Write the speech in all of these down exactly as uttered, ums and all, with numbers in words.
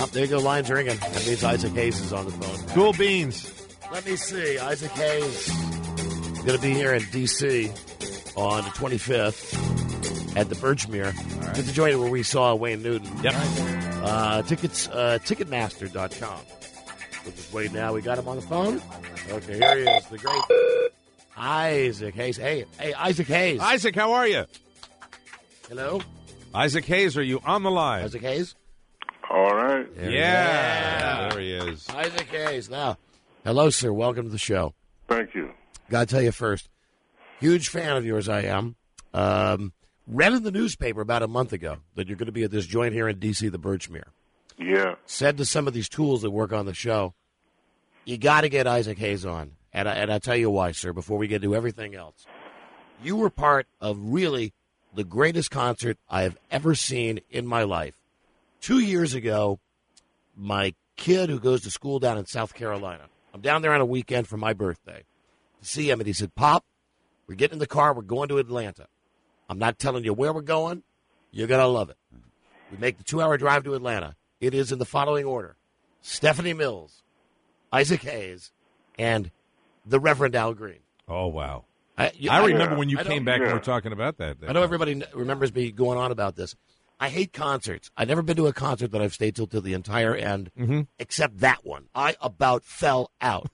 Oh, there you go, lines ringing. That means Isaac Hayes is on the phone. Cool beans. Let me see. Isaac Hayes is going to be here in D C on the twenty-fifth at the Birchmere. Right. It's the joint where we saw Wayne Newton. Yep. Uh, tickets, uh, Ticketmaster dot com. We'll just wait now. We got him on the phone. Okay, here he is, the great Isaac Hayes. Hey, hey, Isaac Hayes. Isaac, how are you? Hello? Isaac Hayes, are you on the line? Isaac Hayes? All right. Yeah. Yeah. There he is. Isaac Hayes. Now, hello, sir. Welcome to the show. Thank you. Got to tell you first, huge fan of yours I am. Um, read in the newspaper about a month ago that you're going to be at this joint here in D C, the Birchmere. Yeah. Said to some of these tools that work on the show, you got to get Isaac Hayes on. And, I, and I'll tell you why, sir, before we get to everything else. You were part of really the greatest concert I have ever seen in my life. Two years ago, my kid who goes to school down in South Carolina, I'm down there on a weekend for my birthday to see him, and he said, Pop, we're getting in the car, we're going to Atlanta. I'm not telling you where we're going. You're going to love it. We make the two-hour drive to Atlanta. It is in the following order: Stephanie Mills, Isaac Hayes, and the Reverend Al Green. Oh, wow. I, you, I I remember know, when you I came back and we were talking about that. that I know everybody kn- remembers me going on about this. I hate concerts. I've never been to a concert that I've stayed till till the entire end, mm-hmm. except that one. I about fell out.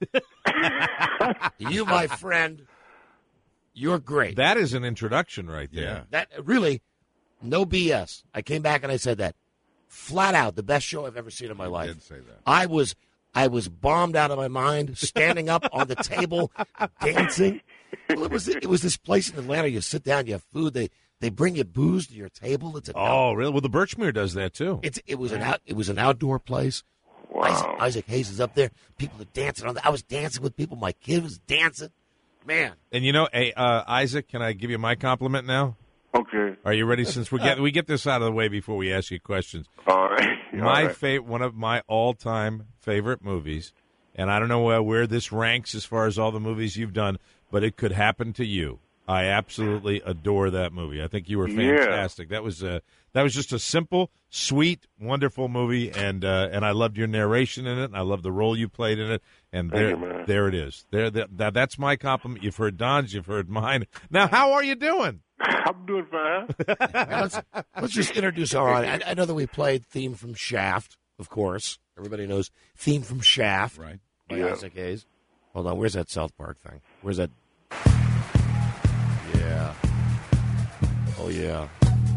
You, my friend, you're great. That is an introduction right there. Yeah. That really, no B S. I came back and I said that. Flat out, the best show I've ever seen in my You life. did say that. I was, I was bombed out of my mind, standing up on the table, dancing. Well, it was it was this place in Atlanta. You sit down, you have food. They they bring you booze to your table. It's a Oh, really? Well, the Birchmere does that too. It's it was an out it was an outdoor place. Wow. Isaac, Isaac Hayes is up there. People are dancing on. The, I was dancing with people. My kid was dancing. Man, And you know, hey, uh, Isaac, can I give you my compliment now? Okay. Are you ready? Since we get we get this out of the way before we ask you questions. All right. All My right. fa- one of my all-time favorite movies, and I don't know where, where this ranks as far as all the movies you've done, but it could happen to you. I absolutely adore that movie. I think you were fantastic. Yeah. That was a that was just a simple, sweet, wonderful movie, and uh, and I loved your narration in it, and I loved the role you played in it. And Thank there, you, man. there it is. There, that, that that's my compliment. You've heard Don's, you've heard mine. Now, how are you doing? I'm doing fine. Now let's let's just introduce our audience. I, I know that we played theme from Shaft, of course. Everybody knows theme from Shaft, Right. by Yeah. Isaac Hayes. Hold on, where's that South Park thing? Where's that? Yeah. Oh yeah.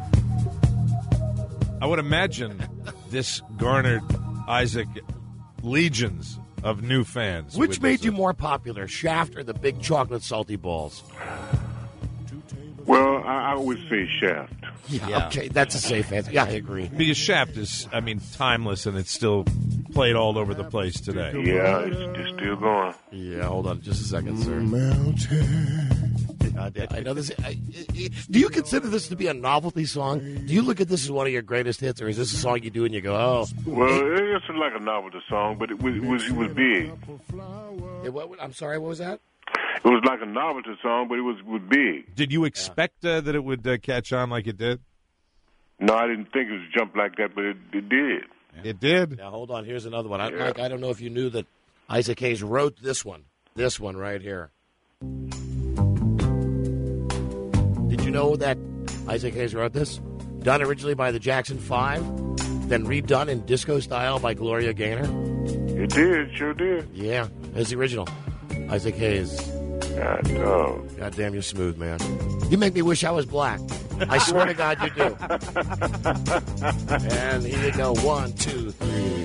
I would imagine this garnered Isaac legions of new fans. Which with made this, you uh, more popular, Shaft or the big chocolate salty balls? Well, I, I would say Shaft. Yeah. Okay, that's a safe answer. Yeah, I agree. Because Shaft is, I mean, timeless, and it's still played all over the place today. Yeah, it's, it's still going. Yeah, hold on just a second, sir. God damn, I know this. I, I, do you consider this to be a novelty song? Do you look at this as one of your greatest hits, or is this a song you do and you go, oh? Well, it's like a novelty song, but it was it was, it was big. It, what, I'm sorry, what was that? It was like a novelty song, but it was, was big. Did you expect uh, that it would uh, catch on like it did? No, I didn't think it was jump like that, but it, it did. It did. Now, hold on. Here's another one. I, Yeah. Mike, I don't know if you knew that Isaac Hayes wrote this one. This one right here. Did you know that Isaac Hayes wrote this? Done originally by the Jackson Five, then redone in disco style by Gloria Gaynor. It did, sure did. Yeah, it's the original. Isaac Hayes. God, oh. God damn, you're smooth, man. You make me wish I was black. I swear to God you do. And here you go. One, two, three.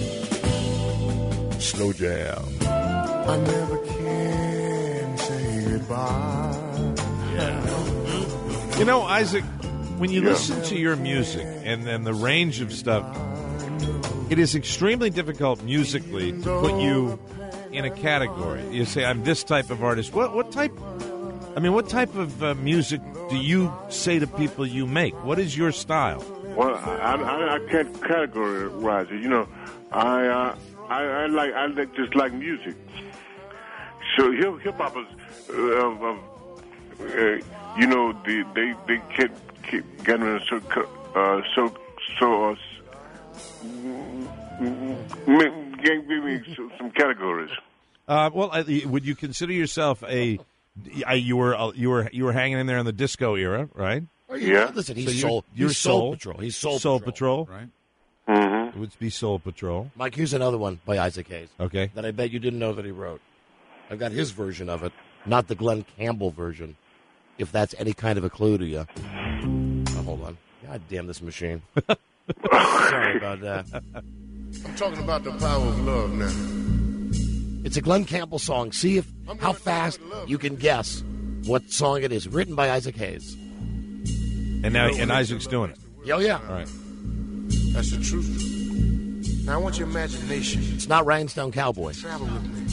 Slow jam. I never can say goodbye. You know, Isaac, when you Yeah. listen to your music and then the range of stuff, it is extremely difficult musically to put you in a category. You say, I'm this type of artist. What what type, I mean, what type of uh, music do you say to people you make? What is your style? Well, I, I, I can't categorize it. You know, I, uh, I, I like, I like, just like music. So hip hip hop is, uh, uh, uh, you know, they they they kept keep getting so uh, so so uh, mm, give me some, some categories. Uh, well, uh, would you consider yourself a? Uh, you were uh, you were you were hanging in there in the disco era, right? Oh, yeah. Yeah. Listen, he's So you're- soul. you're he's soul, soul. patrol. He's soul, Soul patrol. Patrol. Right. Mm-hmm. It would be Soul Patrol. Mike, here's another one by Isaac Hayes Okay. that I bet you didn't know that he wrote. I've got his version of it, not the Glenn Campbell version. If that's any kind of a clue to you. Oh, hold on. God damn this machine. Sorry about that. I'm talking about the power of love now. It's a Glenn Campbell song. See if how fast you can guess what song it is. Written by Isaac Hayes. And now and Isaac's doing it. Yo, yeah. All right. That's the truth. Now I want your imagination. It's not Rhinestone Cowboy. Travel with me.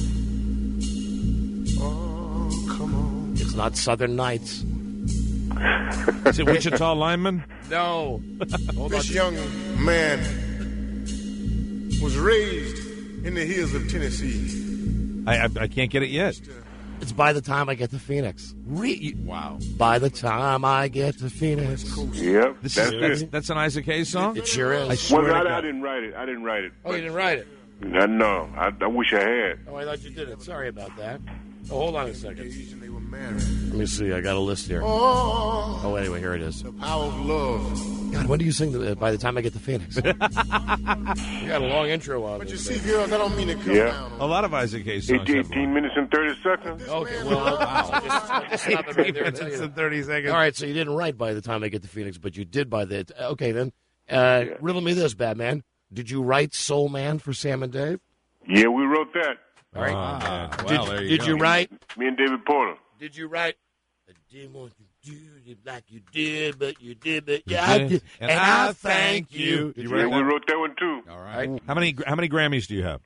Oh, come on. It's not Southern Nights. Is it Wichita lineman? No. Hold on. This young man was raised in the hills of Tennessee. I, I I can't get it yet. It's By the Time I Get to Phoenix. Re- Wow. By the Time I Get to Phoenix. Yep, This that's is, that's, it. that's an Isaac Hayes song? It sure is. I swear Well, to I, God. I didn't write it. I didn't write it. Oh, you didn't write it? I know. I, I wish I had. Oh, I thought you did it. Sorry about that. Oh, hold on a second. They were married. Let me see. I got a list here. Oh, Oh, anyway, here it is. the power of love. God, when do you sing the, uh, By the Time I Get to Phoenix? You got a long intro on But you this. see, girls, I don't mean to come Yeah. down A on lot of Isaac Hayes songs. eighteen, have long- eighteen minutes and thirty seconds. Okay, well, I'll just, I'll just stop it right there and tell you It's in that. thirty seconds. All right, so you didn't write By the Time I Get to Phoenix, but you did by the... Okay, then. Uh, Yeah. Riddle me this, Batman. Did you write Soul Man for Sam and Dave? Yeah, we wrote that. All right. Oh, man. Well, did there you did go. you write... Me and David Porter. Did you write? I didn't want to do it like you did, but you did, but You yeah, I did. did. And And, I I thank you. Did you Yeah, write we that? wrote that one too. All right. How many how many Grammys do you have?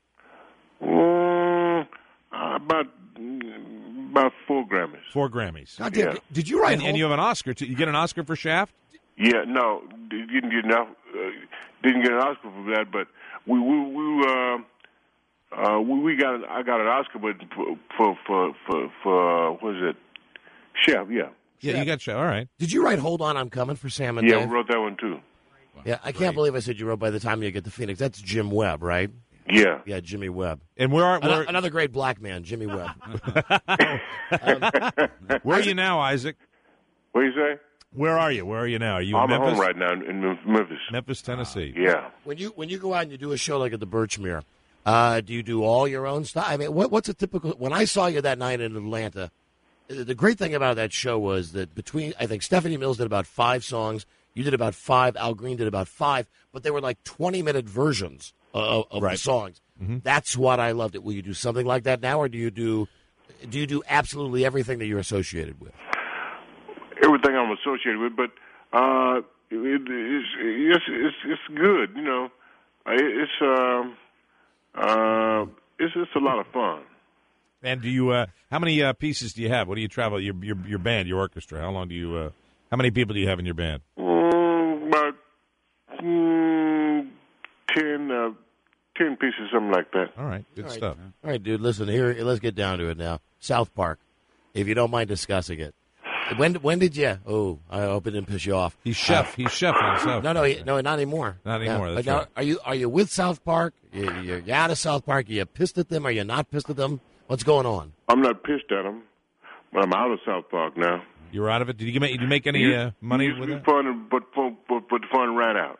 Mm, uh, about mm, about four Grammys. Four Grammys. God damn, Yeah. did you write? And, and you have an Oscar too. You get an Oscar for Shaft? Yeah, no, didn't get enough. Uh, didn't get an Oscar for that, but we we we uh, uh, we, we got an, I got an Oscar, but for for for for, for uh, what is it? Chef, yeah, Yeah, you got Shaft. All right. Did you write "Hold On, I'm Coming" for Sam and yeah, Dave? we wrote that one too. Yeah, I can't believe I said you wrote "By the Time You Get to Phoenix." That's Jim Webb, right? Yeah, Yeah, Jimmy Webb. And where are Ano- where, Another great black man, Jimmy Webb. where are you now, Isaac? what do you say? Where are you? Where are you now? Are you I'm in at Memphis? home right now in Mem- Memphis. Memphis, Tennessee. Yeah, when you when you go out and you do a show like at the Birchmere, uh, do you do all your own stuff? I mean, what, what's a typical? When I saw you that night in Atlanta, the great thing about that show was that between I think Stephanie Mills did about five songs, you did about five, Al Green did about five, but they were like twenty minute versions of, of the songs. That's what I loved. It. Will you do something like that now, or do you do do you do absolutely everything that you're associated with? everything I'm associated with, but uh, it, it's, it's it's it's good, you know. It, it's um uh, it's it's a lot of fun. And do you? Uh, how many uh, pieces do you have? What do you travel? Your your your band, your orchestra. How long do you? Uh, how many people do you have in your band? Mm, about mm, ten, uh, ten pieces, something like that. All right, good All right. stuff. All right, dude. Listen here. Let's get down to it now. South Park, if you don't mind discussing it. When when did you? Oh, I hope it didn't piss you off. He's chef. He's chef on South. No, no, he- no, not anymore. Not anymore, Yeah. that's But now, right. Are you are you with South Park? You, you're you out of South Park? Are you pissed at them? Are you not pissed at them? What's going on? I'm not pissed at them, but I'm out of South Park now. You're out of it. Did you make? Did you make any uh, money used with to be it? fun, but, but but but the fun ran out.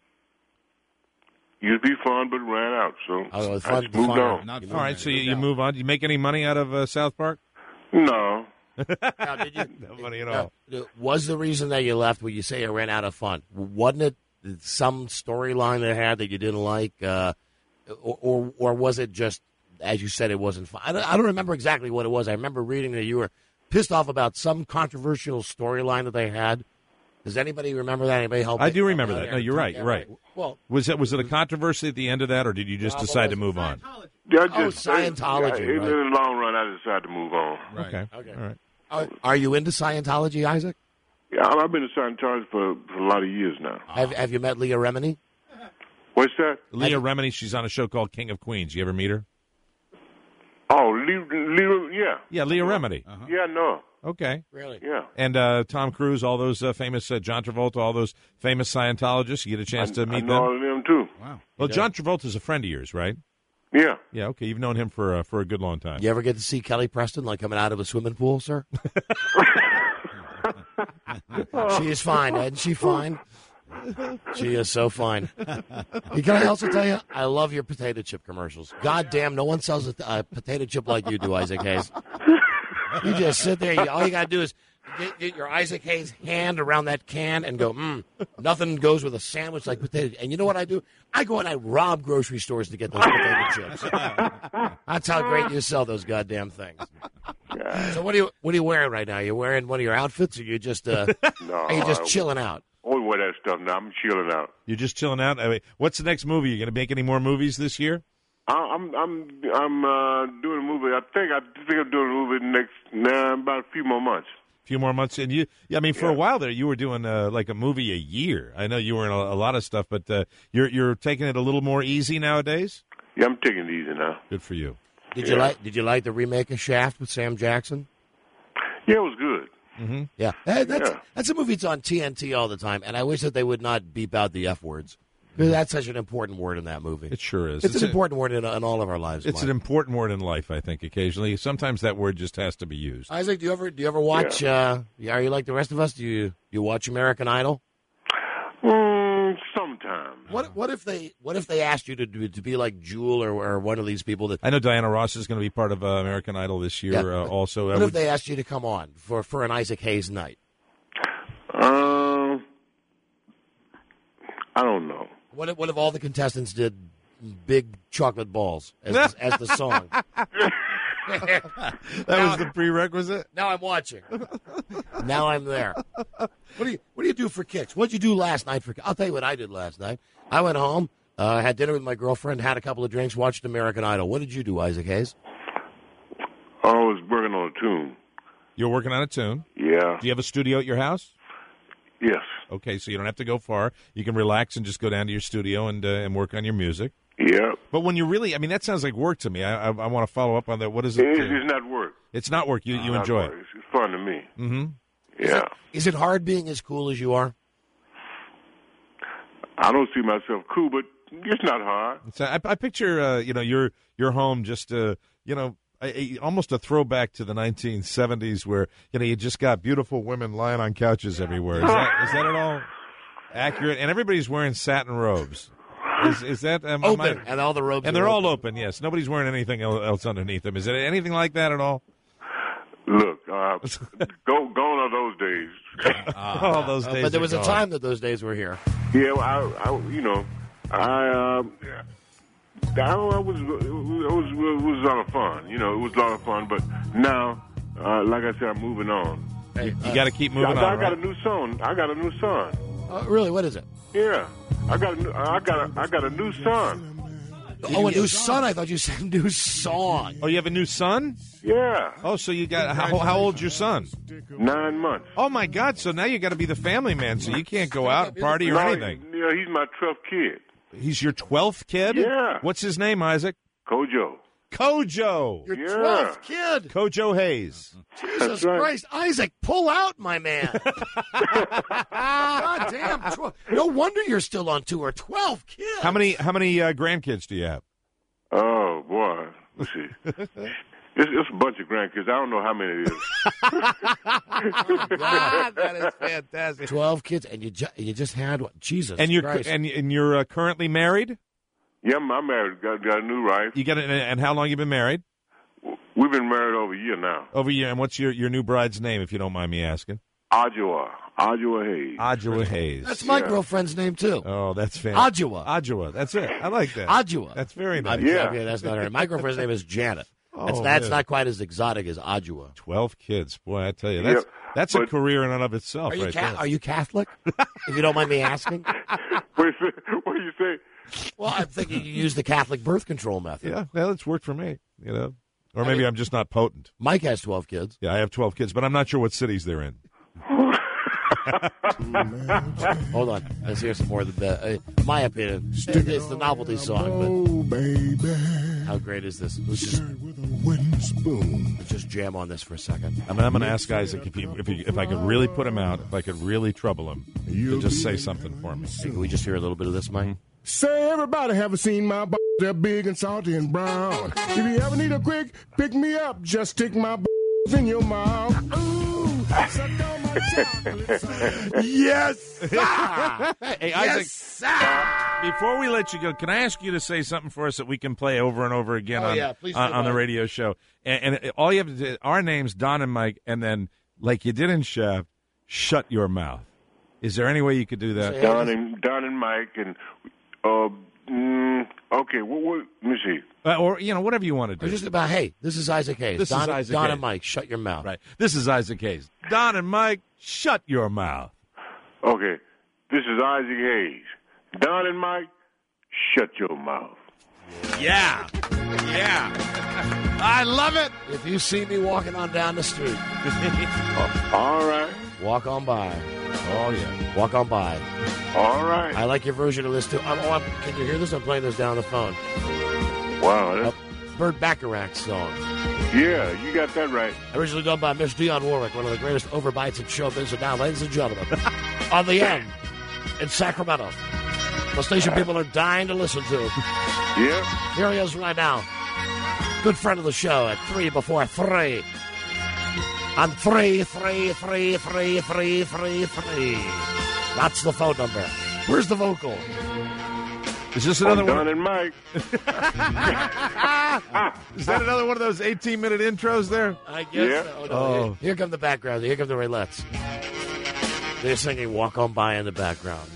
Used to be fun, but ran out. So Oh, the I fun- just the moved fun- on. Not All right, so you, you move on. Did you make any money out of uh, South Park? No, Now, did you, No money at now, was the reason that you left? When you say it ran out of fun, wasn't it some storyline they had that you didn't like, uh, or, or or was it just as you said it wasn't fun? I don't, I don't remember exactly what it was. I remember reading that you were pissed off about some controversial storyline that they had. Does anybody remember that? Anybody help? I me? do remember Oh, that. yeah. No, you're right. Yeah, You're right. Well, Was it was it a controversy at the end of that, or did you just No, what decide was to it? move on? Yeah, I Oh, just, Scientology, In, right. in the long run, I decided to move on. Right. Okay. Okay. All right. are, are you into Scientology, Isaac? Yeah, I've been a Scientologist for, for a lot of years now. Have Have you met Leah Remini? What's that? Leah Remini. She's on a show called King of Queens. You ever meet her? Oh, Lee, Lee, yeah, Yeah, Leah Remini. yeah, no. Okay. Really? Yeah. And uh, Tom Cruise, all those uh, famous, uh, John Travolta, all those famous Scientologists, you get a chance I, to meet I them? know all of them, too. Wow. Well, John Travolta's a friend of yours, right? Yeah. Yeah, okay. You've known him for uh, for a good long time. You ever get to see Kelly Preston, like, coming out of a swimming pool, sir? She is fine, isn't she fine? She is so fine. Can I also tell you, I love your potato chip commercials. God damn, no one sells a, a potato chip like you do, Isaac Hayes. You just sit there, you, all you got to do is get, get your Isaac Hayes hand around that can and go, mmm, nothing goes with a sandwich like potato. And you know what I do? I go and I rob grocery stores to get those potato chips. That's how great you sell those goddamn things. So what are you what are you wearing right now? You wearing one of your outfits, or you just uh, No, are you just I chilling out? only wear that stuff now. I'm chilling out. You're just chilling out? I mean, what's the next movie? You going to make any more movies this year? I, I'm I'm I'm uh, doing a movie. I think I think I'm doing a movie next nah, about a few more months. A few more months. And you, yeah, I mean, for Yeah. a while there, you were doing uh, like a movie a year. I know you were in a, a lot of stuff, but uh, you're you're taking it a little more easy nowadays? Yeah, I'm taking it easy now. Good for you. Did you Yeah. like Did you like the remake of Shaft with Sam Jackson? Yeah, it was good. Yeah, Hey, that's Yeah. that's a movie that's on T N T all the time, and I wish that they would not beep out the F words, because that's such an important word in that movie. It sure is. It's, It's an a- important word in, in all of our lives. It's Mike. an important word in life, I think, occasionally. Sometimes that word just has to be used. Isaac, do you ever do you ever watch? Uh, are you like the rest of us? Do you you watch American Idol? Mm, sometimes. What what if they what if they asked you to do, to be like Jewel or, or one of these people that? I know Diana Ross is going to be part of uh, American Idol this year Yeah. uh, also. What Uh, if would- they asked you to come on for, for an Isaac Hayes night? Um, I don't know. What if, what if all the contestants did big chocolate balls as the, as the song? that was the prerequisite? Now I'm watching. Now I'm there. What do you What do you do for kicks? What did you do last night for? I'll tell you what I did last night. I went home, uh, had dinner with my girlfriend, had a couple of drinks, watched American Idol. What did you do, Isaac Hayes? I was working on a tune. You're working on a tune. Yeah. Do you have a studio at your house? Yes. Okay, so you don't have to go far. You can relax and just go down to your studio and uh, and work on your music. Yeah. But when you really, I mean, that sounds like work to me. I I, I want to follow up on that. What is it? It, uh, it's not work. It's not work. You you Not enjoy work. it. It's, it's fun to me. Mm-hmm. Yeah. Is it hard being as cool as you are? I don't see myself cool, but it's not hard. So I, I picture, uh, you know, your your home just, uh, you know, a, a, almost a throwback to the nineteen seventies, where you know you just got beautiful women lying on couches everywhere. Is that is that at all accurate? And everybody's wearing satin robes. Is, is that um, am I- Open, and all the robes. and are they're all open. Yes, nobody's wearing anything el- else underneath them. Is it anything like that at all? Look, uh, go gone are those days. All those days. But there are was a gone. time that those days were here. Yeah, well, I, I, you know, I, um, I, I was, it was, it was a lot of fun. You know, it was a lot of fun. But now, uh, like I said, I'm moving on. Hey, You got to keep moving I, I on. got Right? a new son. I got a new son. uh, really, what is it? Yeah, I got a new, I got a, I got a new son. Oh, a new son. I thought you said new song. Oh, you have a new son? Yeah, Oh, so you got how, how old's your son? nine months. Oh my God! So now you got to be the family man. So you can't go out and party or No, anything. Yeah, he's my twelfth kid. He's your twelfth kid? Yeah. What's his name, Isaac? Kojo. Kojo. Your Yeah. twelfth kid. Kojo Hayes. Jesus right. Christ, Isaac, pull out, my man. God damn. tw- No wonder you're still on tour. Twelve kids. How many how many uh, grandkids do you have? Oh boy, let's see. It's, it's a bunch of grandkids. I don't know how many it is. that is fantastic. Twelve kids, and you ju- you just had one. Jesus And you're Christ. and and you're uh, currently married. Yeah, I'm I'm married. Got, got a new wife. You got it. And how long you been married? We've been married over a year now. Over a year. And what's your, your new bride's name, if you don't mind me asking? Ajua. Ajua Hayes. Adjua Hayes. That's my Yeah. girlfriend's name too. Oh, that's fantastic. Adjua. Adjua. That's it. I like that. Adjua. That's very nice. I'm Yeah. joking, that's not her. My girlfriend's name is Janet. That's, Oh, that's man. not quite as exotic as Adjua. Twelve kids. Boy, I tell you, that's Yeah, that's a but- career in and of itself, Are you, right ca- there. are you Catholic? If you don't mind me asking. What do you say? What do you say? Well, I'm thinking you use the Catholic birth control method. Yeah, well, it's worked for me. You know, or maybe I'm just not potent. Mike has twelve kids. Yeah, I have twelve kids, but I'm not sure what cities they're in. Hold on. Let's hear some more of the. Uh, my opinion. It's the novelty song. But Oh, baby. How great is this? Let's just, with a wooden spoon. let's just jam on this for a second. I mean, I'm going to ask Isaac if he, if he, if I could really put him out, if I could really trouble him, to just say something for me. Hey, can we just hear a little bit of this, Mike? Say, everybody haven't seen my b****. They're big and salty and brown. If you ever need a quick pick me up, just stick my b*** in your mouth. Ooh, suck on my chocolate. Yes! Hey, Isaac, Yes, sir! before we let you go, can I ask you to say something for us that we can play over and over again Oh, on, yeah, please on, do, on the Mike. radio show? And, and all you have to do, our names, Don and Mike, and then, like you did in Chef, shut your mouth. Is there any way you could do that? Don and Don and Mike and uh, mm, okay. What, what? Let me see. Uh, or, you know, whatever you want to Or do. just about, hey, this is Isaac Hayes. This is Don, Isaac Don Hayes. and Mike, shut your mouth. Right. This is Isaac Hayes. Don and Mike, shut your mouth. Okay, this is Isaac Hayes. Don and Mike, shut your mouth. Yeah. Yeah. I love it. If you see me walking on down the street, All right, walk on by. Oh, yeah. Walk on by. all right. I like your version of this, too. I'm, oh, I'm, can you hear this? I'm playing this down the phone. Wow, A that's, Burt Bacharach song. yeah, you got that right. Originally done by Miss Dionne Warwick, one of the greatest overbites in showbiz. And now, ladies and gentlemen, on the end, in Sacramento, the station people are dying to listen to. Yeah, Here he is right now. Good friend of the show at three before three. On three, three, three, three, three, three, three. That's the phone number. Where's the vocal? Is this oh, another Don one? and Mike. Is that another one of those eighteen-minute intros there? I guess Yeah. so. Oh, no, Oh. Here, here come the background. Here come the Raylettes. They're singing Walk On By in the background.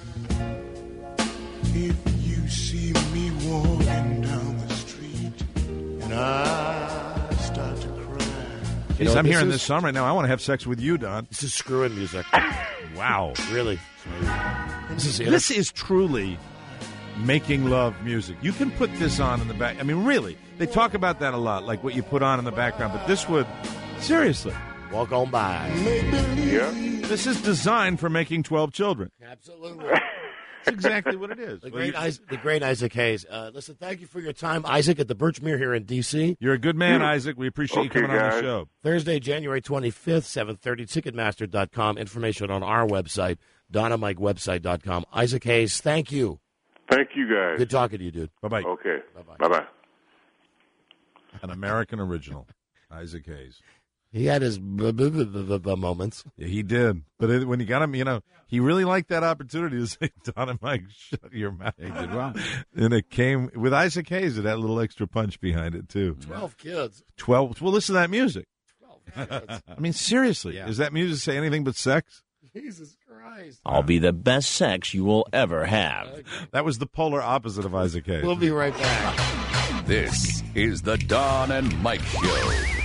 If you see me walking down the street and I start to cry. You Jeez, know, I'm this hearing is- this song right now. I want to have sex with you, Don. This is screwing music. Wow. Really. This is it. This is truly making love music. You can put this on in the back. I mean, really. They talk about that a lot, like what you put on in the background. But this would, seriously, Walk On By. Yeah, this is designed for making twelve children. Absolutely. That's exactly what it is. The Well, great, you- Isaac, the great Isaac Hayes. Uh, listen, thank you for your time, Isaac, at the Birchmere here in D C You're a good man, Isaac. We appreciate you Okay, coming on the guys. show. Thursday, January twenty-fifth, seven thirty, Ticketmaster dot com. Information on our website, Don and Mike website dot com. Isaac Hayes, thank you. thank you guys. Good talking to you, dude. Bye-bye. Okay, Bye-bye. bye bye. An American original, Isaac Hayes. He had his b- b- b- b- b- moments. Yeah, he did. But it, when you got him, you know, he really liked that opportunity to say, Don and Mike, shut your mouth. He did well. And it came with Isaac Hayes, it had a little extra punch behind it, too. Twelve kids. twelve. Well, listen to that music. Twelve kids. I mean, seriously. Yeah. Does that music say anything but sex? Jesus Christ. I'll be the best sex you will ever have. That was the polar opposite of Isaac Hayes. We'll be right back. This is the Don and Mike Show.